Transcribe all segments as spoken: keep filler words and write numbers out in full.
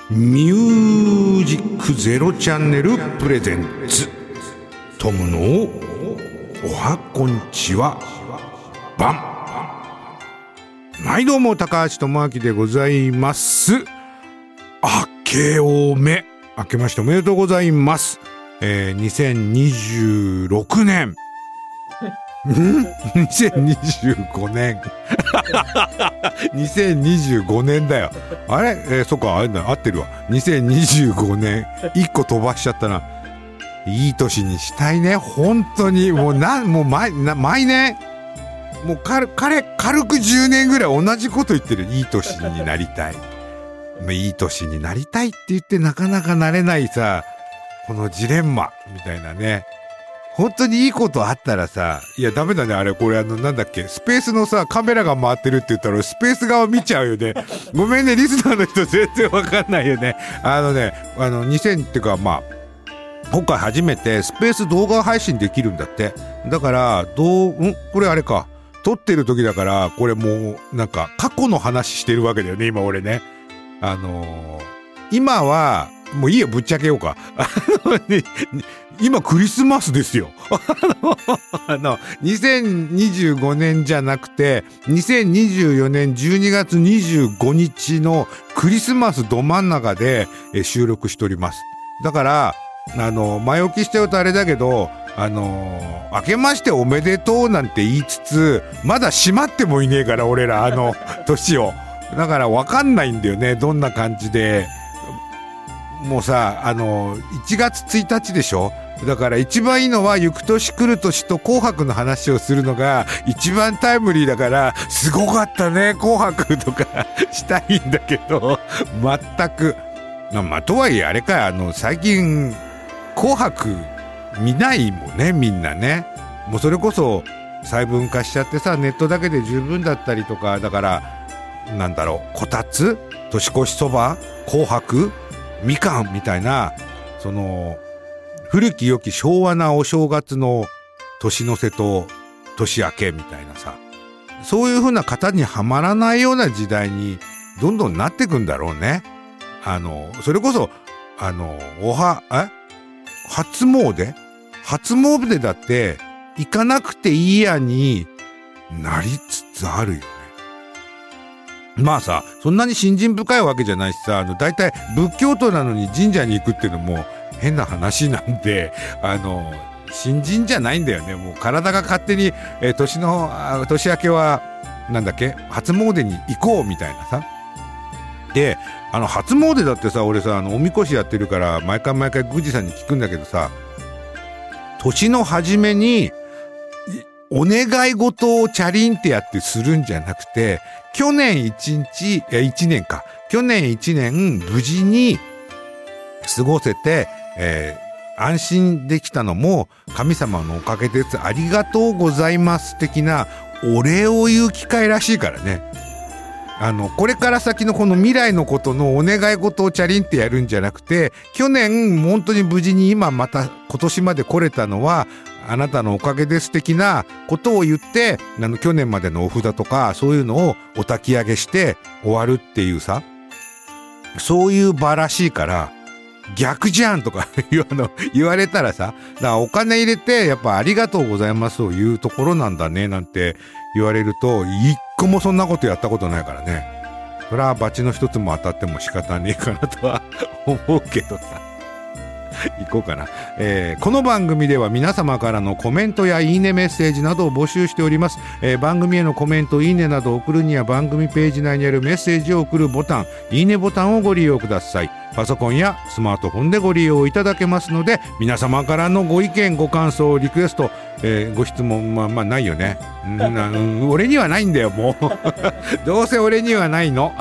ミュージックゼロチャンネルプレゼンツトムのおはこんちはバン。はい、どうも高橋智明でございます。明けおめ明けましておめでとうございます。えー、にせんにじゅうろくねんんにせんにじゅうごねんにせんにじゅうごねんだよ。あれ、えー、そっか、あれだ、合ってるわ。にせんにじゅうごねんいっこ飛ばしちゃったな。いい年にしたいね、本当に。もうなもう毎な毎年もうか彼軽くじゅうねんぐらい同じこと言ってる。いい年になりたいいい年になりたいって言ってなかなかなれないさ、このジレンマみたいなね。本当にいいことあったらさ、いやダメだね、あれ、これあのなんだっけ、スペースのさカメラが回ってるって言ったらスペース側見ちゃうよね。ごめんね、リスナーの人全然わかんないよね。あのね、あのにせんっていうか、まあ今回初めてスペース動画配信できるんだって。だからどうんこれあれか、撮ってる時だから、これもうなんか過去の話してるわけだよね今俺ね。あのー、今はもういいよ、ぶっちゃけようか。あの、ね、今クリスマスですよ。あのにせんにじゅうごねんじゃなくてにせんにじゅうよねんじゅうにがつにじゅうごにちのクリスマスど真ん中で収録しております。だからあの前置きしちゃうとあれだけど、あの明けましておめでとうなんて言いつつ、まだ閉まってもいねえから俺ら、あの年を。だから分かんないんだよね、どんな感じで。もうさ、あのいちがつついたちでしょ。だから一番いいのは行く年来る年と紅白の話をするのが一番タイムリーだから、すごかったね紅白とかしたいんだけど、全く。まあとはいえあれか、あの最近紅白見ないもんね、みんなね。もうそれこそ細分化しちゃってさ、ネットだけで十分だったりとか。だからなんだろう、こたつ、年越しそば、紅白、みかんみたいな、その古き良き昭和なお正月の年の瀬と年明けみたいなさ、そういう風な型にはまらないような時代にどんどんなってくんだろうね。あのそれこそあのおはえ初詣初詣だって行かなくていいやになりつつあるよね。まあさ、そんなに信心深いわけじゃないしさ、あのだいたい仏教徒なのに神社に行くっていうのも変な話なんで、あの信心じゃないんだよね。もう体が勝手に、えー、年の年明けはなんだっけ、初詣に行こうみたいなさ。で、あの初詣だってさ、俺さ、あのおみこしやってるから毎回毎回宮司さんに聞くんだけどさ、年の初めにお願い事をチャリンってやってするんじゃなくて、去年一日、いや一年か、去年一年無事に過ごせて、えー、安心できたのも神様のおかげです、ありがとうございます的なお礼を言う機会らしいからね。あのこれから先のこの未来のことのお願い事をチャリンってやるんじゃなくて、去年本当に無事に今また今年まで来れたのはあなたのおかげです的なことを言って、あの去年までのお札とかそういうのをお焚き上げして終わるっていうさ、そういう場らしいから、逆じゃんとかあの言われたらさ、だからお金入れてやっぱありがとうございますを言うところなんだねなんて言われると、一個もそんなことやったことないからね。それはバチの一つも当たっても仕方ねえかなとは思うけどさ。行こうかな、えー、この番組では皆様からのコメントやいいねメッセージなどを募集しております、えー、番組へのコメント、いいねなどを送るには番組ページ内にあるメッセージを送るボタン、いいねボタンをご利用ください。パソコンやスマートフォンでご利用いただけますので、皆様からのご意見、ご感想、リクエスト、えー、ご質問、まあまあないよね。な俺にはないんだよもうどうせ俺にはないの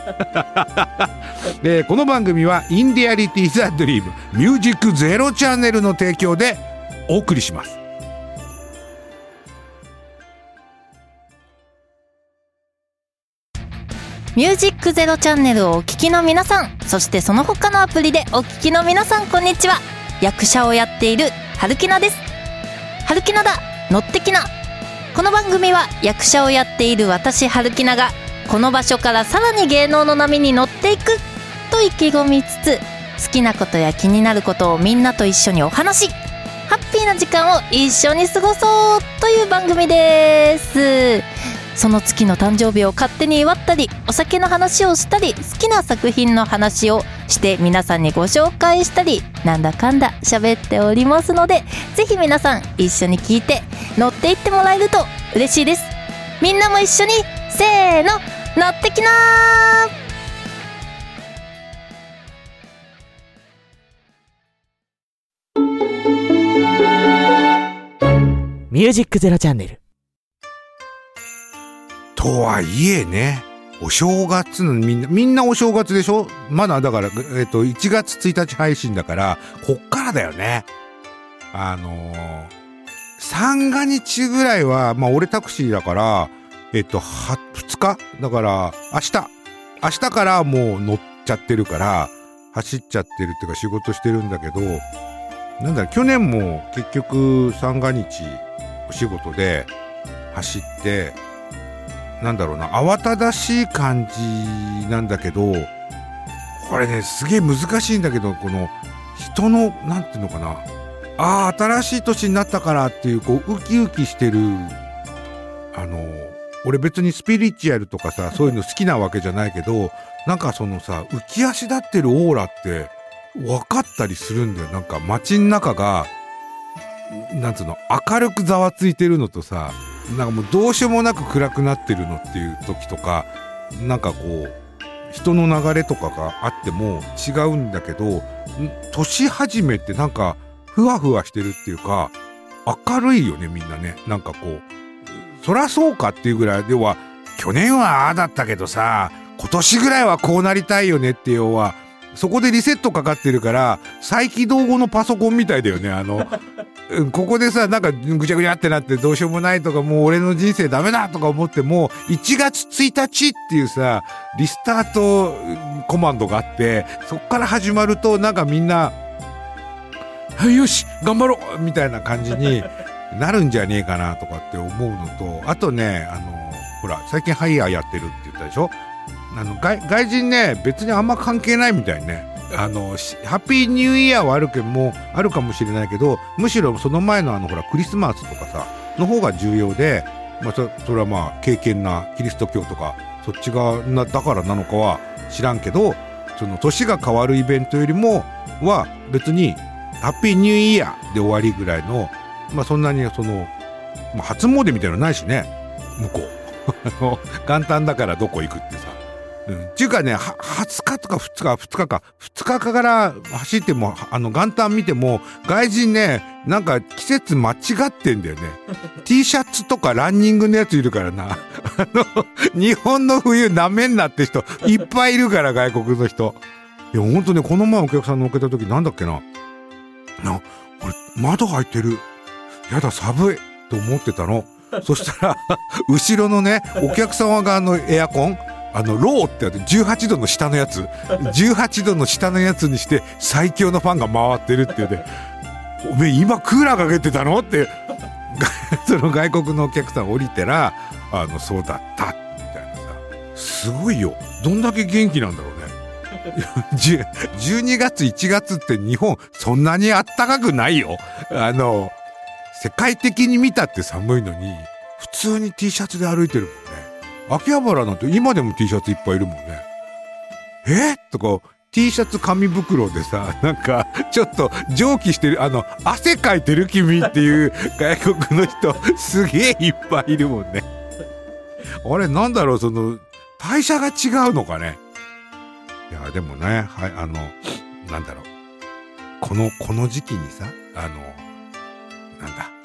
で、この番組はインディアリティザドリームミュージックゼロチャンネルの提供でお送りします。 ミュージックゼロチャンネルをお聞きの皆さん、そしてその他のアプリでお聞きの皆さん、こんにちは。役者をやっている春木奈です。春木奈だ、乗ってきな。この番組は役者をやっている私春木奈がこの場所からさらに芸能の波に乗っていくと意気込みつつ、好きなことや気になることをみんなと一緒にお話、ハッピーな時間を一緒に過ごそうという番組です。その月の誕生日を勝手に祝ったり、お酒の話をしたり、好きな作品の話をして皆さんにご紹介したり、なんだかんだ喋っておりますので、ぜひ皆さん一緒に聞いて乗っていってもらえると嬉しいです。みんなも一緒にせーの、乗ってきなー。ミュージックゼロチャンネル。 とはいえね、お正月のみんなみんなお正月でしょ。まだだからえっといちがつついたち配信だからこっからだよね。あのー、三が日ぐらいはまあ俺タクシーだからえっとはふつかだから明日明日からもう乗っちゃってるから走っちゃってるっていうか仕事してるんだけど、なんだ去年も結局三が日お仕事で走って、なんだろうな、慌ただしい感じなんだけど、これねすげえ難しいんだけど、この人のなんていうのかな、ああ新しい年になったからっていうこうウキウキしてる、あの俺別にスピリチュアルとかさそういうの好きなわけじゃないけど、なんかそのさ浮き足立ってるオーラって分かったりするんだよ。なんか街の中がなんつうの明るくざわついてるのとさ、なんかもうどうしようもなく暗くなってるのっていう時とか、なんかこう人の流れとかがあっても違うんだけど、年始めってなんかふわふわしてるっていうか明るいよねみんなね。なんかこうそらそうかっていうぐらい、要は去年はああだったけどさ今年ぐらいはこうなりたいよねって要はそこでリセットかかってるから再起動後のパソコンみたいだよね。あのここでさなんかぐちゃぐちゃってなってどうしようもないとか、もう俺の人生ダメだとか思ってもいちがつついたちっていうさリスタートコマンドがあって、そっから始まるとなんかみんなはいよし頑張ろうみたいな感じになるんじゃねえかなとかって思うのと、あとねあのほら最近ハイヤーやってるって言ったでしょ。あの 外, 外人ね別にあんま関係ないみたいね。あのハッピーニューイヤーはあるけどもあるかもしれないけど、むしろその前のあのほらクリスマスとかさの方が重要で、まあ、そ, それはまあ敬虔なキリスト教とかそっち側なだからなのかは知らんけど、その年が変わるイベントよりもは別にハッピーニューイヤーで終わりぐらいの、まあそんなにその、まあ、初詣みたいなのないしね向こう元旦だからどこ行くってさ、うん、っていうかねははつかとかふつかふつかかふつかから走ってもあの元旦見ても外人ねなんか季節間違ってんだよねT シャツとかランニングのやついるからなあの日本の冬なめんなって人いっぱいいるから外国の人。いやほんとねこの前お客さん乗っけた時なんだっけな、なこれ窓開いてるやだ寒いと思ってたのそしたら後ろのねお客様側のエアコンあのローってじゅうはちどの下のやつじゅうはちどの下のやつにして最強のファンが回ってるっていうねおめえ今クーラーかけてたのってその外国のお客さん降りたらあのそうだったみたいなさ、すごいよどんだけ元気なんだろうねじゅうにがついちがつって日本そんなにあったかくないよ。あの世界的に見たって寒いのに普通に T シャツで歩いてるもんね。秋葉原なんて今でも T シャツいっぱいいるもんね。えとか T シャツ紙袋でさなんかちょっと蒸気してるあの汗かいてる君っていう外国の人すげえいっぱいいるもんね。あれなんだろうその代謝が違うのかね。いやでもね、はい、あのなんだろうこのこの時期にさあのなんだ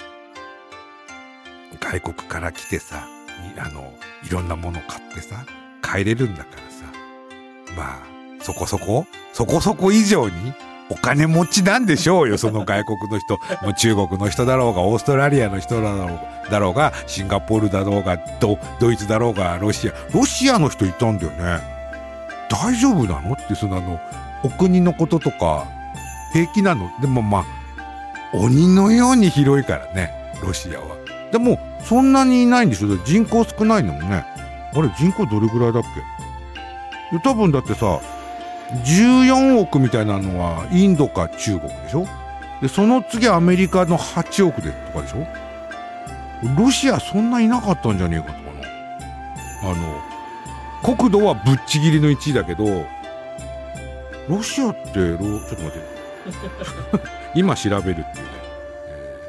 外国から来てさあのいろんなもの買ってさ帰れるんだからさ、まあそこそこそこそこ以上にお金持ちなんでしょうよその外国の人もう中国の人だろうがオーストラリアの人だろうだろうがシンガポールだろうが ド, ドイツだろうがロシアロシアの人いたんだよね。大丈夫なのってそのあのお国のこととか平気なの。でもまあ鬼のように広いからねロシアは。でもそんなにいないんでしょ。人口少ないのもね。あれ人口どれぐらいだっけ。多分だってさじゅうよんおくみたいなのはインドか中国でしょ。でその次アメリカのはちおくでとかでしょ。ロシアそんないなかったんじゃねえかとかな。あの国土はぶっちぎりのいちいだけど、ロシアってロちょっと待って今調べるっていうね、え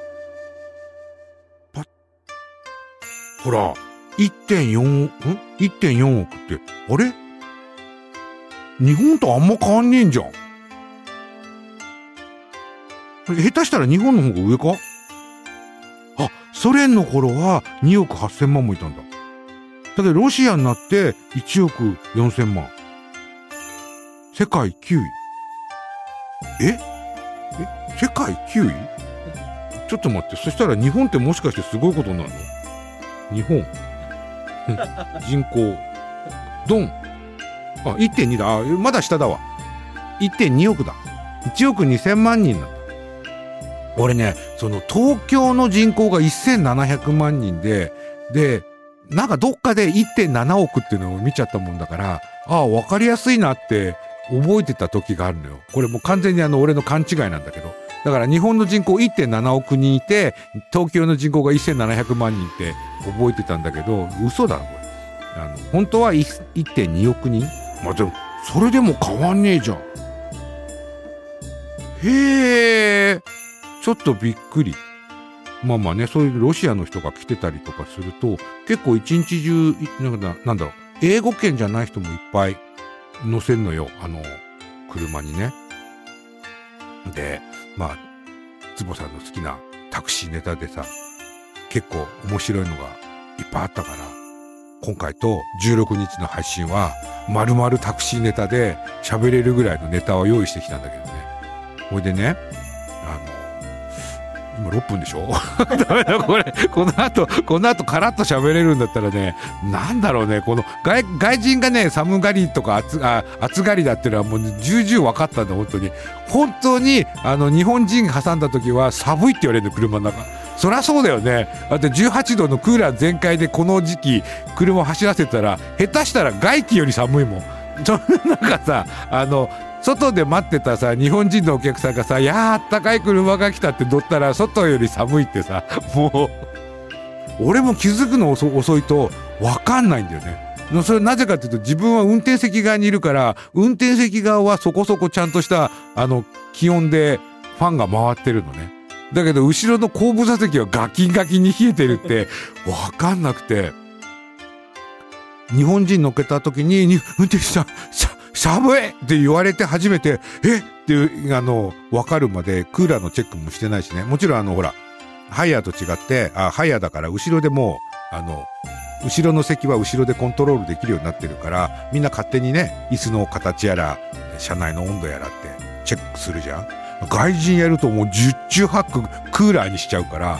ー、パッほら いってんよん ん いってんよんおくってあれ日本とあんま変わんねえんじゃん。下手したら日本の方が上か。あ、ソ連の頃はにおくはっせんまんもいたんだ。だけどロシアになっていちおくよんせんまん。世界きゅうい。ええ世界きゅうい？ちょっと待って、そしたら日本ってもしかしてすごいことになるの？日本人口ドン。あ、いってんに だ。あ、まだ下だわ。いってんにおくだ。いちおくにせんまんにんだ。俺ね、その東京の人口がせんななひゃくまんにんで、で、なんかどっかで いってんななおくっていうのを見ちゃったもんだから、ああ、わかりやすいなって覚えてた時があるのよ。これもう完全にあの俺の勘違いなんだけど。だから日本の人口 いってんななおくにんいて、東京の人口がせんななひゃくまんにんって覚えてたんだけど、嘘だろこれ。あの本当は いってんにおくにん。まあ、でもそれでも変わんねえじゃん。へえ、ちょっとびっくり。まあまあね、そういうロシアの人が来てたりとかすると、結構一日中なんだ、なんだろう、英語圏じゃない人もいっぱい乗せんのよ、あの車にね。で、まあ坪さんの好きなタクシーネタでさ、結構面白いのがいっぱいあったから、今回とじゅうろくにちの配信は丸々タクシーネタで喋れるぐらいのネタを用意してきたんだけどね。ほいでね、あの今ろっぷんでしょダメだこれ、この後この後カラッと喋れるんだったらね、なんだろうね、この 外, 外人がね寒がりとか 暑, あ暑がりだっていうのはもう重々分かったんだ。本当に本当にあの日本人挟んだ時は寒いって言われるの、車の中。そりゃそうだよね。だってじゅうはちどのクーラー全開でこの時期車を走らせたら下手したら外気より寒いもん。そんな中さ、あの外で待ってたさ日本人のお客さんがさ、いやーあったかい車が来たって乗ったら外より寒いってさ、もう俺も気づくの 遅, 遅いと分かんないんだよね。それなぜかっていうと、自分は運転席側にいるから、運転席側はそこそこちゃんとしたあの気温でファンが回ってるのね。だけど後ろの後部座席はガキンガキンに冷えてるって分かんなくて、日本人乗っけた時に運転手さん寒いって言われて初めてえっていうあの分かるまでクーラーのチェックもしてないしね。もちろんあのほらハイヤーと違ってあハイヤーだから後ろでもあの後ろの席は後ろでコントロールできるようになってるから、みんな勝手にね椅子の形やら車内の温度やらってチェックするじゃん。外人やるともう十中八九クーラーにしちゃうから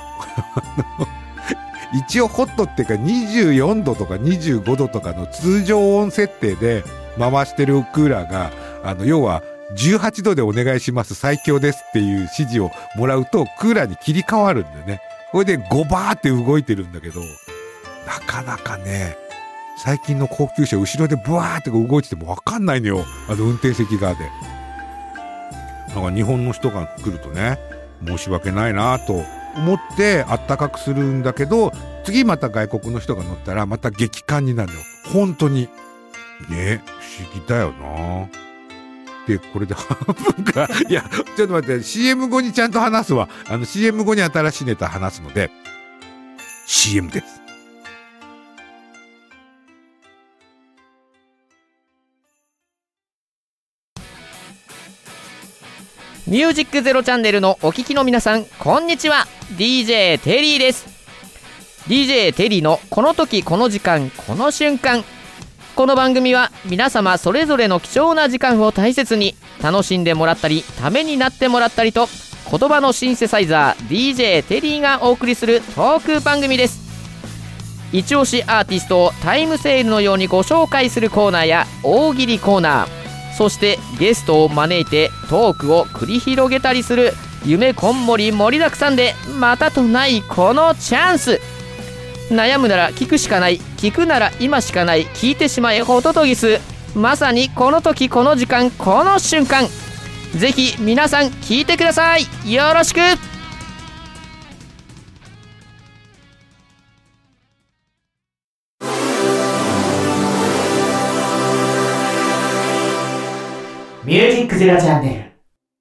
一応ホットっていうかにじゅうよんどとかにじゅうごどとかの通常温設定で回してるクーラーが、あの要はじゅうはちどでお願いします最強ですっていう指示をもらうとクーラーに切り替わるんだよね。これでゴバーって動いてるんだけど、なかなかね最近の高級車後ろでブワーって動いてても分かんないのよ、あの運転席側で。なんか日本の人が来るとね申し訳ないなと思ってあったかくするんだけど、次また外国の人が乗ったらまた激感になるのよ本当にね。不思議だよな。でこれで半分かいやちょっと待って、 シーエム 後にちゃんと話すわ。あの シーエム 後に新しいネタ話すので シーエム です。 ミュージックゼロチャンネルのお聞きの皆さん、こんにちは。 ディージェー テリーです。 ディージェー テリーのこの時この時間この瞬間。この番組は皆様それぞれの貴重な時間を大切に楽しんでもらったりためになってもらったりと、言葉のシンセサイザー ディージェー テリーがお送りするトーク番組です。一押しアーティストをタイムセールのようにご紹介するコーナーや大喜利コーナー、そしてゲストを招いてトークを繰り広げたりする夢こんもり盛りだくさんでまたとないこのチャンス。悩むなら聞くしかない、聞くなら今しかない、聞いてしまえホトトギス。 まさにこの時この時間この瞬間、ぜひ皆さん聞いてください。よろしく。 ミュージックゼロチャンネル。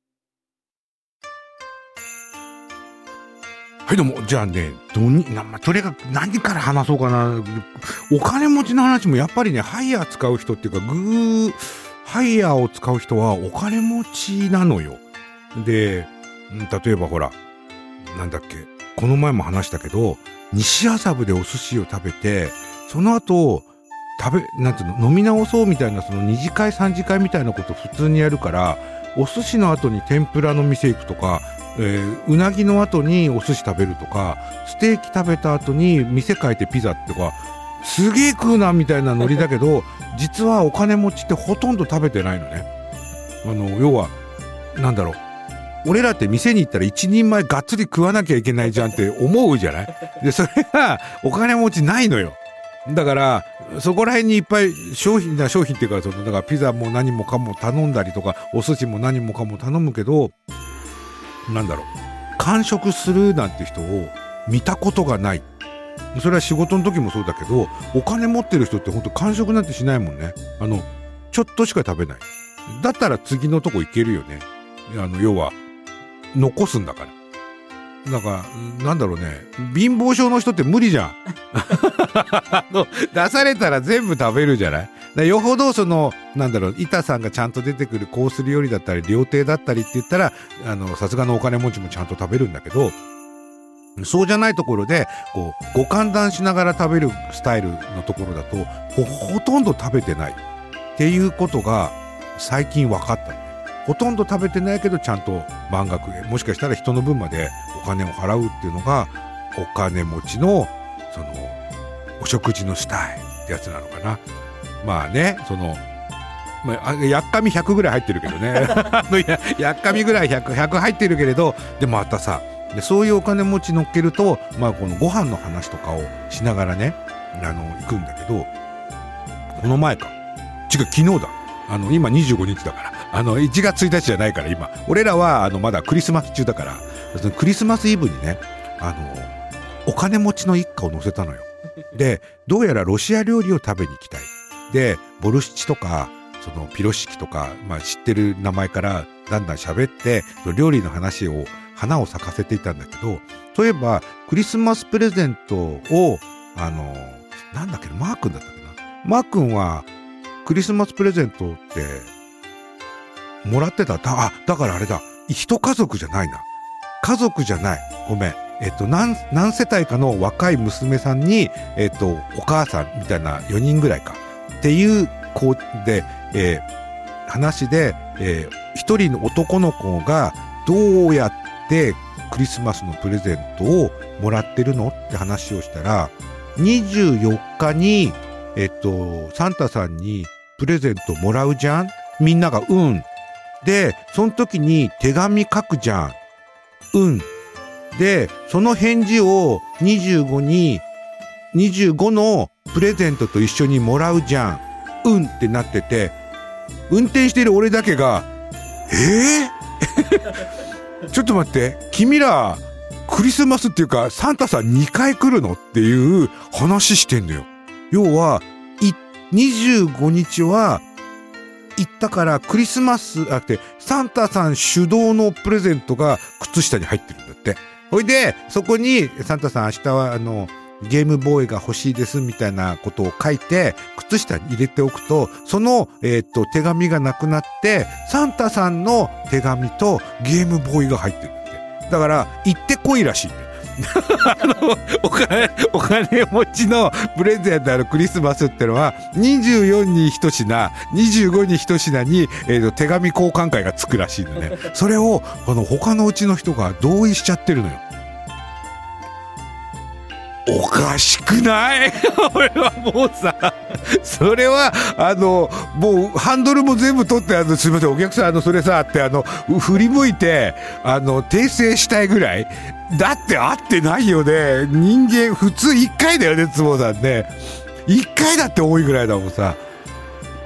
はい、どうも。じゃあね、どにな、まあ、とにかく何から話そうかな。お金持ちの話もやっぱりね、ハイヤー使う人っていうか、グー、ハイヤーを使う人はお金持ちなのよ。で、例えばほら、なんだっけ、この前も話したけど、西麻布でお寿司を食べて、その後、食べ、なんていうの、飲み直そうみたいな、その二次会三次会みたいなこと普通にやるから、お寿司の後に天ぷらの店行くとか、えー、うなぎの後にお寿司食べるとか、ステーキ食べた後に店変えてピザとか、すげえ食うなみたいなノリだけど、実はお金持ちってほとんど食べてないのね。あの、要は、なんだろう。俺らって店に行ったら一人前がっつり食わなきゃいけないじゃんって思うじゃないで、それがお金持ちないのよ。だから、そこら辺にいっぱい商品だ、商品っていうか、その、だからピザも何もかも頼んだりとか、お寿司も何もかも頼むけど、なんだろう、完食するなんて人を見たことがない。それは仕事の時もそうだけど、お金持ってる人って本当完食なんてしないもんね。あの、ちょっとしか食べない。だったら次のとこ行けるよね。あの、要は、残すんだから。なんか、なんだろうね。貧乏症の人って無理じゃん。あの出されたら全部食べるじゃない。だよほどその、なんだろう、板さんがちゃんと出てくるコース料理だったり、料亭だったりって言ったら、あの、さすがのお金持ちもちゃんと食べるんだけど、そうじゃないところで、こう、ご歓談しながら食べるスタイルのところだと、ほ、ほとんど食べてない。っていうことが、最近分かったのね。ほとんど食べてないけど、ちゃんと満額で、もしかしたら人の分までお金を払うっていうのが、お金持ちの、その、お食事のスタイルってやつなのかな。まあね、その、まあ、やっかみひゃくぐらい入ってるけどね。あのや、やっかみぐらいひゃく、ひゃく入ってるけれど、でもまたさ、でそういうお金持ち乗っけると、まあこのご飯の話とかをしながらね、あの、行くんだけど、この前か。違う、昨日だ。あの、今にじゅうごにちだから。あの、いちがつついたちじゃないから今。俺らは、あの、まだクリスマス中だから、そのクリスマスイブにね、あの、お金持ちの一家を乗せたのよ。で、どうやらロシア料理を食べに行きたい。で、ボルシチとか、そのピロシキとか、まあ知ってる名前からだんだん喋って、料理の話を、花を咲かせていたんだけど、そういえば、クリスマスプレゼントを、あの、なんだっけな、マー君だったっけな。マー君は、クリスマスプレゼントって、もらってた。だ、あ、だからあれだ。一家族じゃないな。家族じゃない。ごめん。えっと、何、何世帯かの若い娘さんに、えっと、お母さんみたいなよにんぐらいか。っていう子で、えー、話で、えー、一人の男の子がどうやってクリスマスのプレゼントをもらってるのって話をしたら、にじゅうよっかに、えっと、サンタさんにプレゼントもらうじゃん？みんながうん。で、その時に手紙書くじゃん。うん。で、その返事をにじゅうごに、にじゅうごのプレゼントと一緒にもらうじゃん。うんってなってて、運転している俺だけが、えー、ちょっと待って、君ら、クリスマスっていうか、サンタさんにかい来るのっていう話してんのよ。要は、い、にじゅうごにちは、行ったからクリスマス、あって、サンタさん主導のプレゼントが靴下に入ってるんだって。ほいで、そこに、サンタさん明日はあの、ゲームボーイが欲しいですみたいなことを書いて、靴下に入れておくと、その、えっと、手紙がなくなって、サンタさんの手紙とゲームボーイが入ってるんだって。だから、行ってこいらしいんだよ。あの、お金、お金持ちのプレゼントのクリスマスってのは、にじゅうよんに一品、にじゅうごに一品に、えーと、手紙交換会がつくらしいのね。それを、あの、他のうちの人が同意しちゃってるのよ。おかしくない俺はもうさ、それは、あの、もう、ハンドルも全部取って、あの、すみません、お客さん、あの、それさ、って、あの、振り向いて、あの、訂正したいぐらい。だって会ってないよね。人間、普通いっかいだよね、つぼさんね。いっかいだって多いぐらいだもんさ。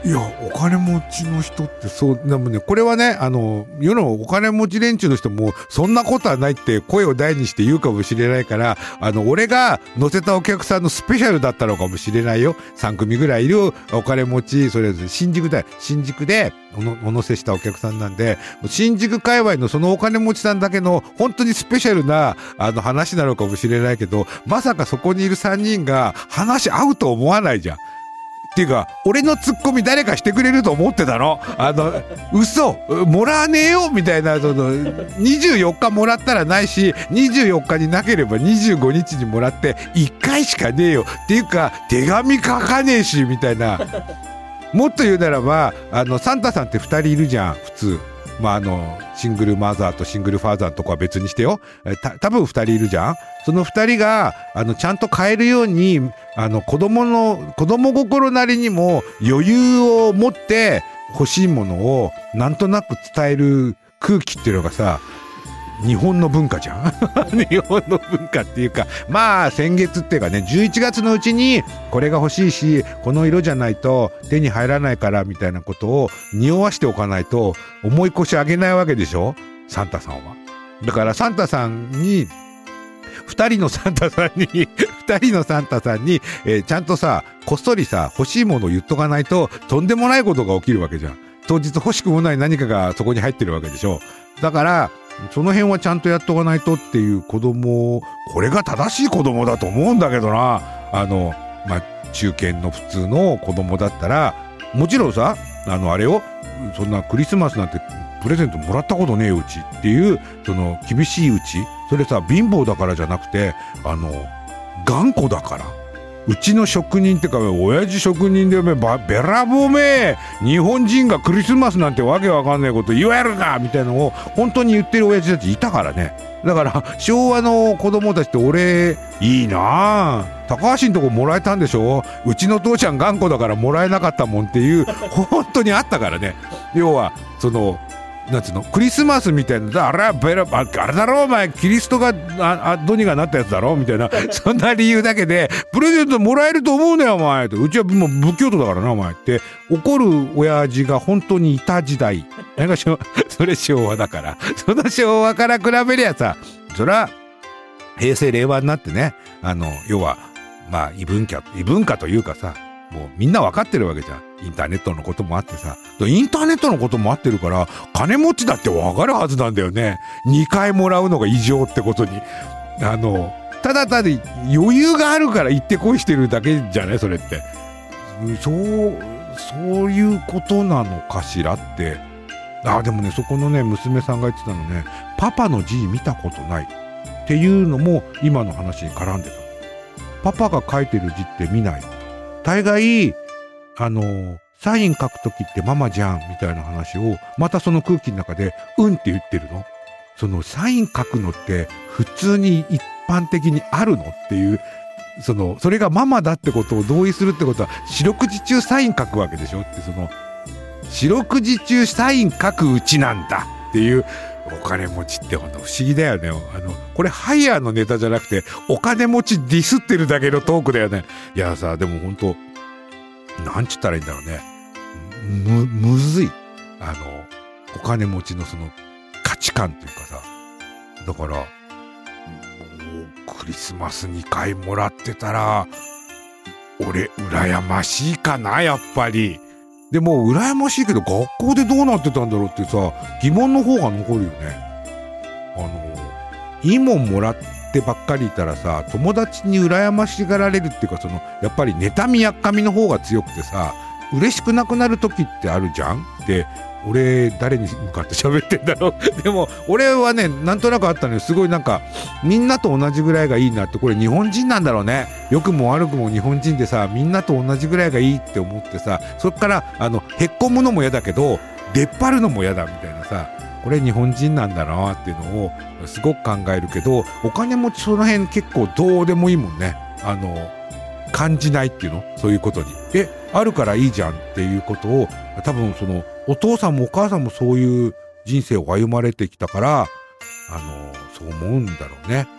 いやお金持ちの人ってそうでもね、これはねあの世のお金持ち連中の人もそんなことはないって声を大にして言うかもしれないから、あの俺が乗せたお客さんのスペシャルだったのかもしれないよ。さん組ぐらいいるお金持ち、それぞれ新宿だよ、新宿でおのお乗せしたお客さんなんで、新宿界隈のそのお金持ちさんだけの本当にスペシャルなあの話なのかもしれないけど、まさかそこにいるさんにんが話合うと思わないじゃん。っていうか俺のツッコミ誰かしてくれると思ってたの。あの嘘もらわねえよみたいな、そのにじゅうよっかもらったらないし、にじゅうよっかになければにじゅうごにちにもらっていっかいしかねえよっていうか手紙書かねえしみたいな。もっと言うならばあのサンタさんってふたりいるじゃん普通。まああのシングルマザーとシングルファーザーのとこは別にしてよ、た多分ふたりいるじゃん。そのふたりがあのちゃんと買えるようにあの子供の子供心なりにも余裕を持って欲しいものをなんとなく伝える空気っていうのがさ、日本の文化じゃん日本の文化っていうか、まあ先月っていうかねじゅういちがつのうちにこれが欲しいしこの色じゃないと手に入らないからみたいなことを匂わしておかないと重い腰上げないわけでしょサンタさんは。だからサンタさんにふたりのサンタさんにふたりのサンタさんに、えー、ちゃんとさこっそりさ欲しいものを言っとかないととんでもないことが起きるわけじゃん。当日欲しくもない何かがそこに入ってるわけでしょ。だからその辺はちゃんとやっとかないとっていう子供、これが正しい子供だと思うんだけどな。あのまあ中堅の普通の子供だったらもちろんさあのあれよ、そんなクリスマスなんてプレゼントもらったことねえようちっていうその厳しいうち、それさ貧乏だからじゃなくてあの頑固だから。うちの職人ってか親父職人でべらぼめ日本人がクリスマスなんてわけわかんないこと言えるかみたいなのを本当に言ってる親父たちいたからね。だから昭和の子供たちって俺いいなあ、高橋んとこもらえたんでしょ、うちの父ちゃん頑固だからもらえなかったもんっていう本当にあったからね。要はそのなんつうのクリスマスみたいな、あれはベラ あ, あれだろお前キリストがああどにがなったやつだろみたいなそんな理由だけでプレゼントもらえると思うねよお前と、うちはもう仏教徒だからなお前って怒る親父が本当にいた時代。なんかしょそれ昭和だから、その昭和から比べりゃさ、そりゃ平成令和になってね、あの要はまあ異文化異文化というかさ、もうみんな分かってるわけじゃん。インターネットのこともあってさ、インターネットのこともあってるから金持ちだって分かるはずなんだよね。にかいもらうのが異常ってことに、あのただただ余裕があるから行ってこいしてるだけじゃないそれって。そうそういうことなのかしらって。あでもねそこのね娘さんが言ってたのね、パパの字見たことないっていうのも今の話に絡んでた。パパが書いてる字って見ない。大概あのサイン書くときってママじゃんみたいな話をまたその空気の中でうんって言ってるの。そのサイン書くのって普通に一般的にあるのっていう、そのそれがママだってことを同意するってことは四六時中サイン書くわけでしょって、その四六時中サイン書くうちなんだっていう。お金持ちってほんと不思議だよね。あのこれハイヤーのネタじゃなくてお金持ちディスってるだけのトークだよね。いやさでもほんとなんちったらいいんだろうね、むむずい。あのお金持ちのその価値観っていうかさ、だからもうクリスマスにかいもらってたら俺羨ましいかなやっぱり。でも羨ましいけど学校でどうなってたんだろうってさ疑問の方が残るよね。あのいいもんもらってばっかりいたらさ友達に羨ましがられるっていうか、そのやっぱり妬みやっかみの方が強くてさ嬉しくなくなる時ってあるじゃん。で俺誰に向かって喋ってんだろうでも俺はねなんとなくあったのよ。すごいなんかみんなと同じぐらいがいいなって、これ日本人なんだろうね。良くも悪くも日本人でさみんなと同じぐらいがいいって思ってさ、そっからあのへっこむのも嫌だけど出っ張るのも嫌だみたいなさ、これ日本人なんだなっていうのをすごく考えるけど、お金持ちその辺結構どうでもいいもんね。あの感じないっていうの、そういうことにえあるからいいじゃんっていうことを多分そのお父さんもお母さんもそういう人生を歩まれてきたからあのそう思うんだろうね。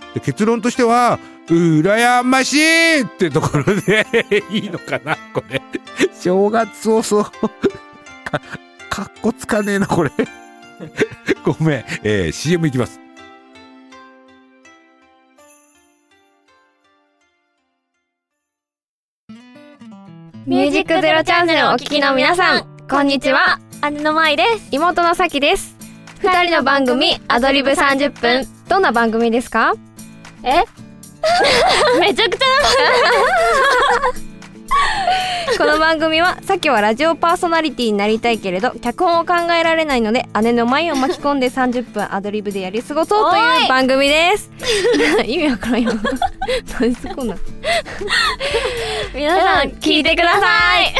で結論としては羨ましいってところでいいのかなこれ。正月早々かかっこつかねえなこれごめん、えー、シーエム いきます。 ミュージックゼロチャンネルお聞きの皆さん、こんにちは。姉の舞です。妹のさきです。二人の番組アドリブさんじゅっぷん。どんな番組ですか？えめちゃくちゃこの番組は、さきはラジオパーソナリティになりたいけれど脚本を考えられないので、姉の舞を巻き込んでさんじゅっぷんアドリブでやり過ごそうという番組です。意味わからんよ何すこんな皆さん聞いてください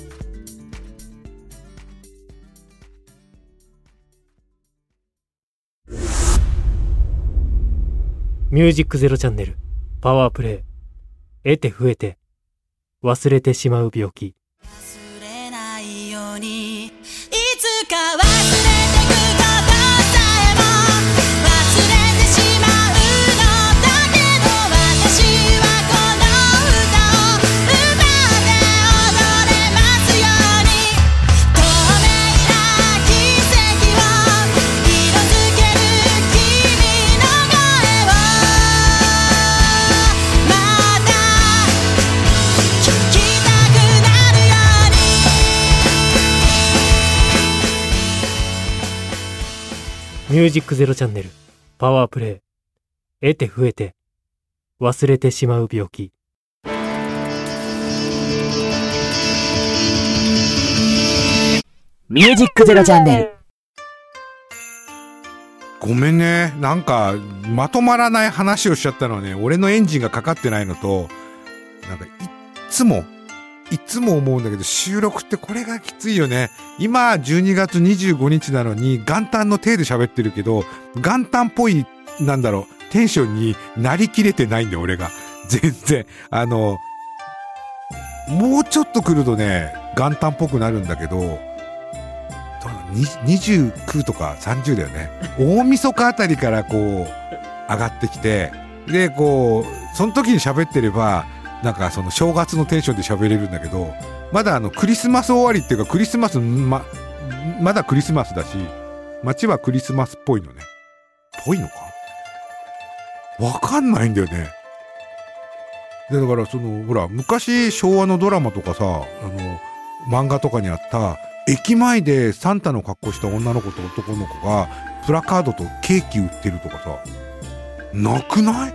ミュージックゼロチャンネルパワープレイ。得て増えて忘れてしまう病気。 忘れないようにいつか忘れてくことさえも忘れてしまうのだけど、私はこの歌を歌って踊れますように、透明な奇跡を色づける君の声をまた聞きたくなるように。 ミュージックゼロチャンネルパワープレイ。得て増えて忘れてしまう病気。 ミュージックゼロチャンネル。 ごめんね、なんかまとまらない話をしちゃったのはね、俺のエンジンがかかってないのと、なんかいっつもいつも思うんだけど、収録ってこれがきついよね。今じゅうにがつにじゅうごにちなのに元旦の体で喋ってるけど、元旦っぽいなんだろうテンションになりきれてないんだよ俺が。全然あのもうちょっと来るとね元旦っぽくなるんだけど、どうにじゅうきゅうとかさんじゅうだよね。大晦日あたりからこう上がってきて、でこうその時に喋ってればなんかその正月のテンションで喋れるんだけど、まだあのクリスマス終わりっていうかクリスマス ま, まだクリスマスだし、街はクリスマスっぽいのね。ぽいのかわかんないんだよね。でだからそのほら昔昭和のドラマとかさ、あの漫画とかにあった駅前でサンタの格好した女の子と男の子がプラカードとケーキ売ってるとかさ、なくない？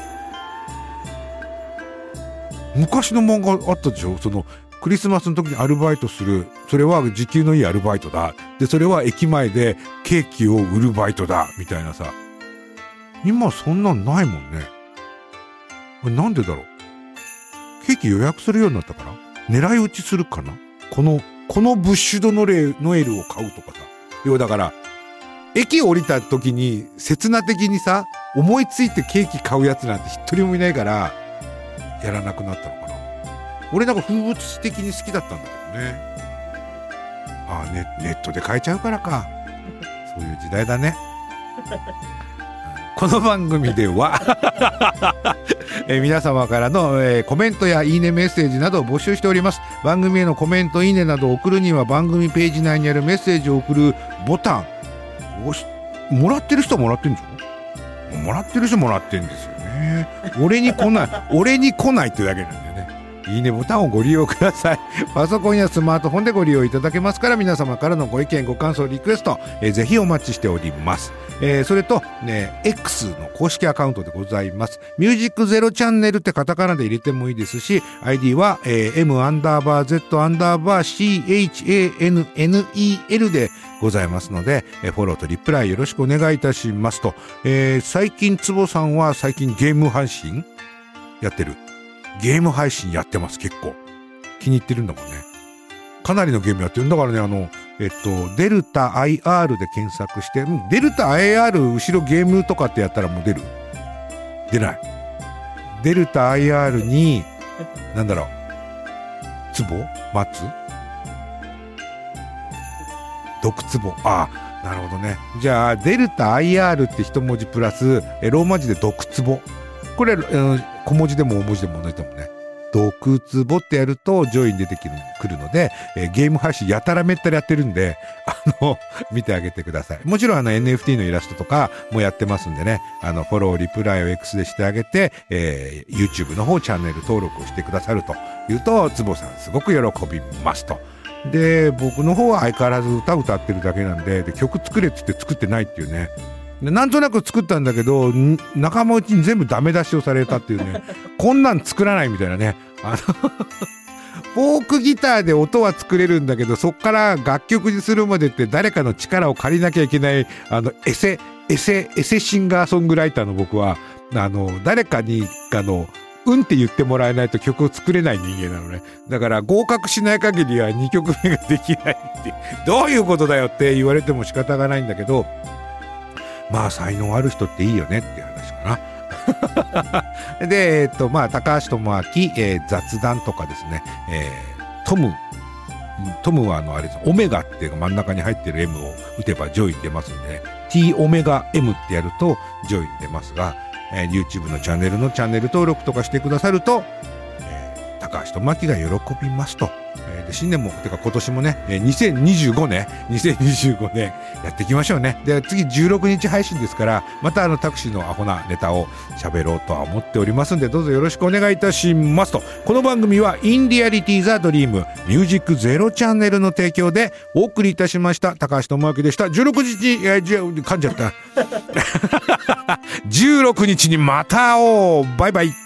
昔の漫画あったでしょ。そのクリスマスの時にアルバイトする、それは時給のいいアルバイトだ、でそれは駅前でケーキを売るバイトだみたいなさ。今そんなんないもんね。なんでだろう。ケーキ予約するようになったから、狙い撃ちするかな。このこのブッシュドノレノエルを買うとかさ。要はだから駅降りた時に刹那的にさ思いついてケーキ買うやつなんて一人もいないからやらなくなったのかな。俺なんか風物詩的に好きだったんだけどね。ああ ネ, ネットで買えちゃうからか。そういう時代だね。この番組ではえ皆様からの、えー、コメントやいいねメッセージなどを募集しております。番組へのコメントいいねなどを送るには番組ページ内にあるメッセージを送るボタンを押し、もらってる人はもらってるんでしょ。もらってる人もらってるんですよね。俺に来ない俺に来ないってだけなんだよね。いいねボタンをご利用ください。パソコンやスマートフォンでご利用いただけますから、皆様からのご意見ご感想リクエスト、えー、ぜひお待ちしております。えー、それと、ね、X の公式アカウントでございます。ミュージックゼロチャンネルってカタカナで入れてもいいですし、 アイディー は、えー、M アンダーバー Z アンダーバー シーエイチエーエヌエヌイーエル でございますので、えー、フォローとリプライよろしくお願いいたしますと、えー、最近つぼさんは最近ゲーム配信やってる。ゲーム配信やってます。結構気に入ってるんだもんね。かなりのゲームやってるんだからね。あのえっとデルタ アイアール で検索して、うん、デルタ アイアール 後ろゲームとかってやったらもう出る？出ない。デルタ アイアール になんだろう、ツボ松毒ツボ、あなるほどね。じゃあデルタ アイアール って一文字プラスえローマ字で毒壺、これ、うん、小文字でも大文字でも同じだもんね。毒壺ってやると上位に出てくる、くるので、えー、ゲーム配信やたらめったらやってるんで、あの見てあげてください。もちろんあの エヌエフティー のイラストとかもやってますんでね、あのフォローリプライを X でしてあげて、えー、YouTube の方チャンネル登録をしてくださるというと、つぼさんすごく喜びますと。で僕の方は相変わらず歌歌ってるだけなんで、で曲作れって言って作ってないっていうね。なんとなく作ったんだけど仲間内に全部ダメ出しをされたっていうねこんなん作らないみたいなね、あのフォークギターで音は作れるんだけど、そっから楽曲にするまでって誰かの力を借りなきゃいけない、あのエセエセエセシンガーソングライターの僕は、あの誰かにあのうんって言ってもらえないと曲を作れない人間なのね。だから合格しない限りはにきょくめができないって、どういうことだよって言われても仕方がないんだけど、まあ才能ある人っていいよねっていう話かなで、えっとまあ高橋智明、えー、雑談とかですね、えー、トムトムはあのあれです、オメガっていう真ん中に入ってる M を打てば上位に出ますんで、ね、T オメガ M ってやると上位に出ますが、えー、YouTube のチャンネルのチャンネル登録とかしてくださると、えー、高橋智明が喜びますと。で新年もてか今年もね、えー、にせんにじゅうごねんにせんにじゅうごねんやっていきましょうね。で次じゅうろくにち配信ですから、またあのタクシーのアホなネタを喋ろうとは思っておりますんで、どうぞよろしくお願いいたしますと。この番組はインリアリティザドリームミュージックゼロチャンネルの提供でお送りいたしました。高橋智明でした。じゅうろくにち、えー、じゃ噛んじゃったじゅうろくにちにまた会おう。バイバイ。